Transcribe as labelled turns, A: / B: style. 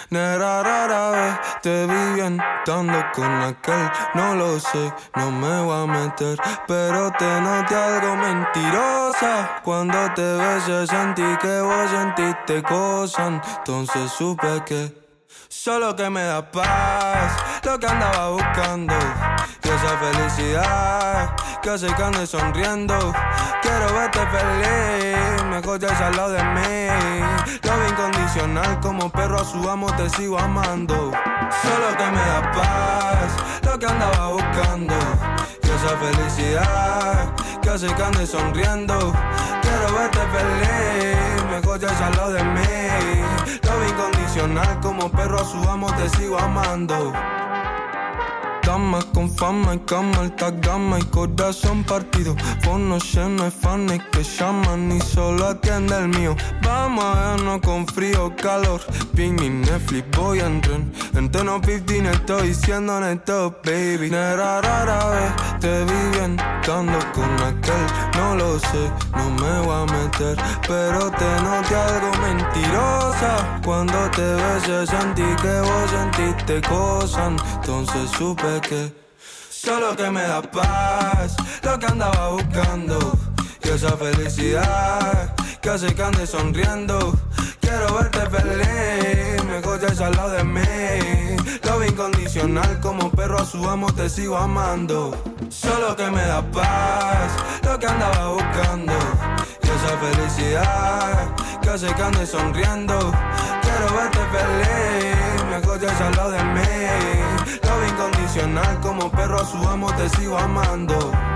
A: Nera, rara vez te vi bien estando con aquel. No lo sé, no me voy a meter, pero te noté algo mentirosa. Cuando te besé sentí que vos sentiste cosas. Entonces supe que solo que me da paz, lo que andaba buscando. Y esa felicidad que hace que ande sonriendo. Quiero verte feliz, mejor ya al lado de mí. Love incondicional, como perro a su amo te sigo amando. Solo que me da paz, lo que andaba buscando. Y esa felicidad que hace que ande sonriendo. Quiero verte feliz, mejor ya al lado de mí. Love incondicional, como perro a su amo te sigo amando. Damas con fama y cama, alta gama y corazón partido. Fono lleno de fans que llaman y solo atiende el mío. Vamos a vernos con frío o calor. Ping y Netflix, voy en tren. En tono 15 estoy siendo honesto, baby. Nera, rara vez te vi bien estando con aquel. No lo sé, no me voy a meter, pero te noté algo mentirosa. Cuando te besé sentí que vos sentiste cosas. Entonces supe que solo que me da paz, lo que andaba buscando. Y esa felicidad que hace que ande sonriendo. Quiero verte feliz, mejor ya al lado de mí. Love incondicional, como perro a su amo te sigo amando. Solo que me da paz, lo que andaba buscando. Y esa felicidad que hace que ande sonriendo. Quiero verte feliz, mejor ya al lado de mí. Love incondicional, como perro a su amo te sigo amando.